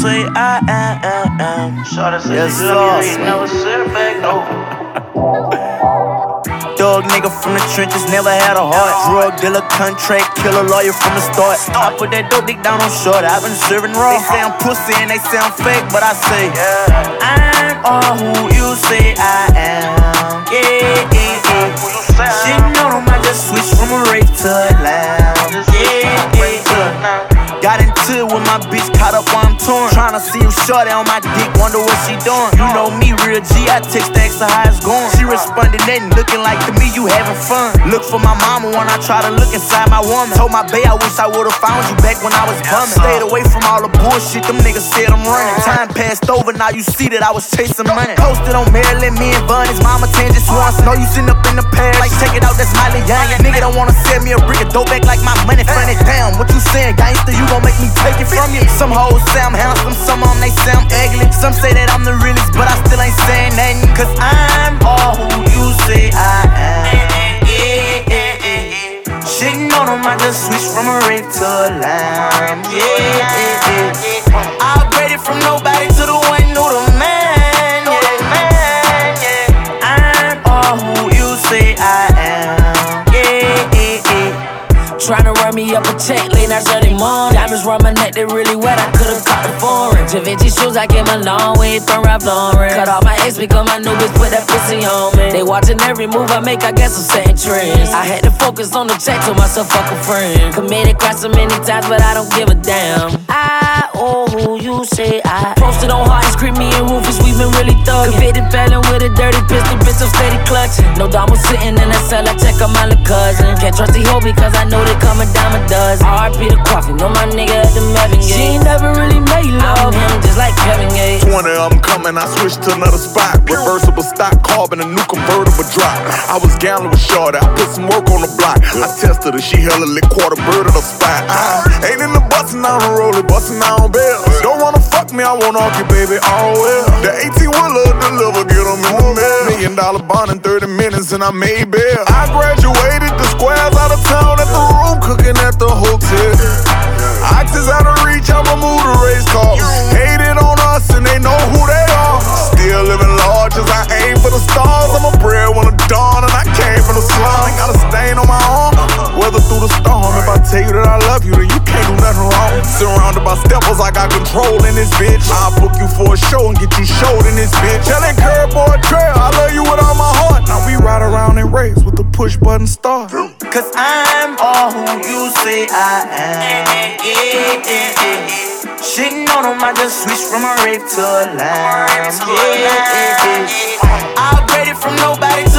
say I am. Shorty say yes, she love me, never said it back, no. Dog nigga from the trenches, never had a heart. Drug dealer, contract killer, lawyer from the start. I put that dope dick down on short, I've been serving raw. They say I'm pussy and they say I'm fake, but I say I'm all who you say I am. Yeah. She know them, I just switched from a rape to a lounge. Got into it with my bitch, caught up while I'm torn. Tryna see you shorty on my dick, wonder what she doing. You know me, real G, I text the extra how it's going. She responded, nothing, looking like to me, you having fun. Look for my mama when I try to look inside my woman. Told my bae I wish I would've found you back when I was bumming. Stayed away from all the bullshit, them niggas said I'm running. Time passed over, now you see that I was chasing money. Posted on Maryland, me and Bun, his mama 10 just once. Know you sitting up in the past, like check it out, that's Miley Young. Nigga don't wanna sell me a brick of dope back like my money funny. Damn, what you saying, gangster, you gon' make me take it from you. Some hoes say I'm handsome, some of them they say I'm ugly. Some say that I'm the realest, but I still ain't saying nothing. Cause I'm all who you say I am. Shitting on them, I just switched from a rape to a lamb. I upgraded from nobody to the one who the man. I'm all who you say I am. Tryna run me up a check late night Sunday morning. Diamonds round my neck, they really wet, I could've caught the foreign. Givenchy shoes, I came a long way from Ralph Lauren. Cut off my ex because my new bitch put that pussy on me. They watching every move I make, I guess I'm setting trends. I had to focus on the check, told myself fuck a friend. Committed crimes so many times, but I don't give a damn. I owe who you say I posted on Hardest, Creamy and Rufus, we been really thuggin'. Convicted felon with a dirty pistol, bitch, I'm steady clutching. No dime was sitting in that cell, I check on my little cousin. Can't trust the hoe because I know they come a dime a dozen. RP the coffee, know my nigga at the Melvin Gate. She ain't never really made love, him just like Kevin Gates. 20 of them coming, I switched to another spot. Reversible stock, carbon, a new convertible drop. I was gambling with Shorty, I put some work on the block. I tested her, she hella lit, quarter bird of the spot. Ain't in the bustin', I don't roll it, bustin' I don't bail. Don't wanna fuck me, I wanna argue, baby, all well. The 18-wheeler deliver, get them in the mail. $1 million bond in 30 minutes and I made bail. I graduated the squares out of town at the room, cooking at the hotel. Oxys out of reach, I'ma move the race car. Hated on us and they know who they are. Still living large as I aim for the stars. I'm a breadwinner dawn and I came from the slum. Ain't got a stain on my arm, weather through the storm. If I tell you that I love you, then you can't do nothing wrong. Surrounded by steppers, I got control in this bitch. I'll book you for a show and get you showed in this bitch. Telling Curb Boy Trail, I love you with all my heart. Now we ride around and race with the push button start. Cause I'm all who you say I am. Shitting on them, I just switched from a rape to a lamb. I upgraded from nobody to